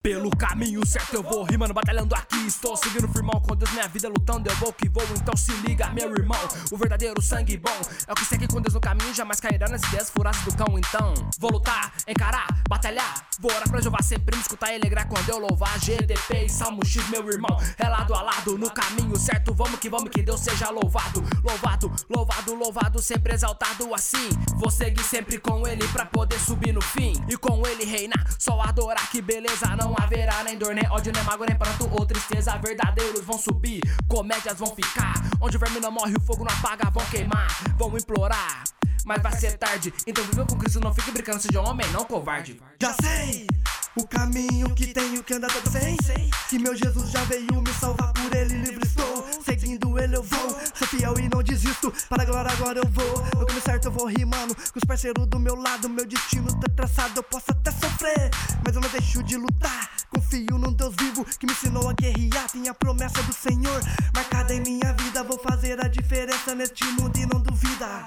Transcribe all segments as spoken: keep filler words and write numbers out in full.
Pelo caminho certo eu vou rimando, batalhando aqui. Estou seguindo firmão com Deus, minha vida lutando, eu vou que vou. Então se liga, meu irmão, o verdadeiro sangue bom é o que segue com Deus no caminho, jamais cairá nas ideias furadas do cão. Então vou lutar, encarar, batalhar, vou orar pra Jeová sempre me escutar e alegrar quando eu louvar. G D P e Salmo X, meu irmão, é lado a lado no caminho certo. Vamos que vamos, que Deus seja louvado, louvado, louvado, louvado, sempre exaltado assim. Vou seguir sempre com ele pra poder subir no fim e com ele reinar, só adorar, que beleza. Não haverá nem dor, nem ódio, nem mágoa, nem pranto ou tristeza. Verdadeiros vão subir, comédias vão ficar. Onde o verme não morre, o fogo não apaga, vão queimar, vão implorar, mas vai ser tarde. Então viva com Cristo, não fique brincando, seja homem, não covarde. Já sei o caminho que tenho que andar, todo sei, sei que meu Jesus já veio me salvar, por ele livre estou. Seguindo ele eu vou, sou fiel e não desisto, para a glória agora eu vou. No caminho certo eu vou rimando, com os parceiros do meu lado. Meu destino tá traçado, eu posso até sofrer, mas eu não deixo de lutar. Confio num Deus vivo que me ensinou a guerrear. Tem a promessa do Senhor marcada em minha vida. Vou fazer a diferença neste mundo e não duvida.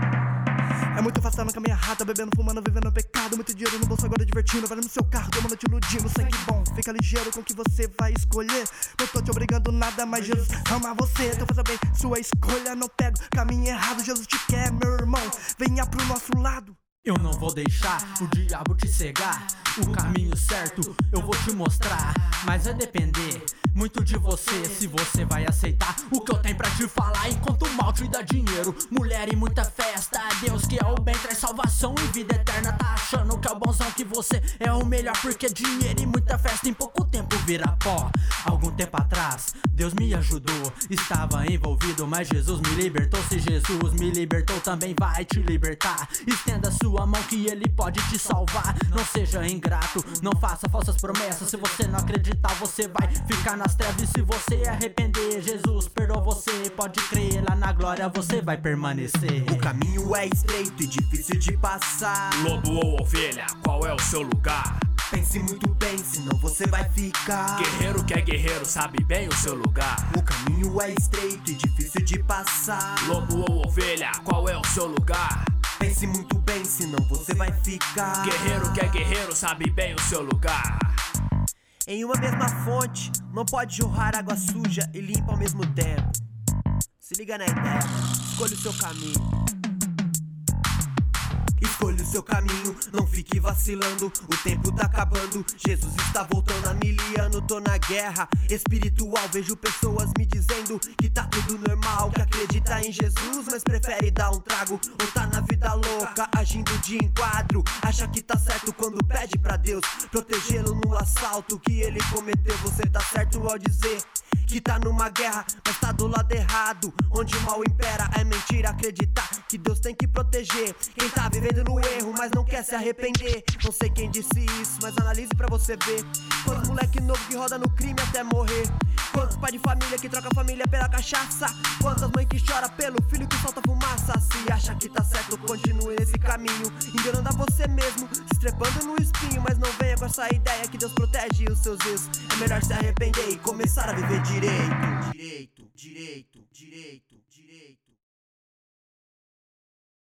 É muito fácil estar na caminho errado, bebendo, fumando, vivendo no pecado. Muito dinheiro no bolso agora divertindo, vai no seu carro, tomando te iludindo. Sangue bom, fica ligeiro com o que você vai escolher. Não tô te obrigando nada, mas Jesus ama você. Então faça bem sua escolha, não pego caminho errado. Jesus te quer, meu irmão, venha pro nosso lado. Eu não vou deixar o diabo te cegar, o caminho certo eu vou te mostrar, mas vai depender muito de você, se você vai aceitar o que eu tenho pra te falar. Enquanto o mal te dá dinheiro, mulher e muita festa, Deus que é o bem traz salvação e vida eterna. Tá achando que é o bonzão, que você é o melhor, porque dinheiro e muita festa em pouco tempo vira pó. Algum tempo atrás Deus me ajudou, estava envolvido, mas Jesus me libertou. Se Jesus me libertou, também vai te libertar. Estenda sua mão que ele pode te salvar. Não seja ingrato, não faça falsas promessas. Se você não acreditar, você vai ficar nas trevas. E se você arrepender, Jesus perdoa você. Pode crer, lá na glória você vai permanecer. O caminho é estreito e difícil de passar. Lobo ou ovelha, qual é o seu lugar? Pense muito bem, senão você vai ficar. Guerreiro que é guerreiro sabe bem o seu lugar. O caminho é estreito e difícil de passar. Lobo ou ovelha, qual é o seu lugar? Pense muito bem, senão você vai ficar. Guerreiro que é guerreiro sabe bem o seu lugar. Em uma mesma fonte não pode jorrar água suja e limpa ao mesmo tempo. Se liga na ideia, escolha o seu caminho. Escolha o seu caminho, não fique vacilando, o tempo tá acabando, Jesus está voltando a miliano. Tô na guerra espiritual, vejo pessoas me dizendo que tá tudo normal, que acredita em Jesus, mas prefere dar um trago, ou tá na vida louca, agindo de enquadro. Acha que tá certo quando pede pra Deus protegê-lo no assalto que ele cometeu. Você tá certo ao dizer que tá numa guerra, mas tá do lado errado, onde o mal impera. É mentira acreditar que Deus tem que proteger quem tá vivendo no erro, mas não quer se arrepender. Não sei quem disse isso, mas analise pra você ver. Quantos moleque novo que roda no crime até morrer. Quantos pai de família que troca a família pela cachaça. Quantas mães que chora pelo filho que solta fumaça. Se acha que tá certo, continue nesse caminho, enganando a você mesmo, se estrepando no espinho. Mas não venha com essa ideia que Deus protege os seus erros. É melhor se arrepender e começar a viver direito. Direito, direito, direito.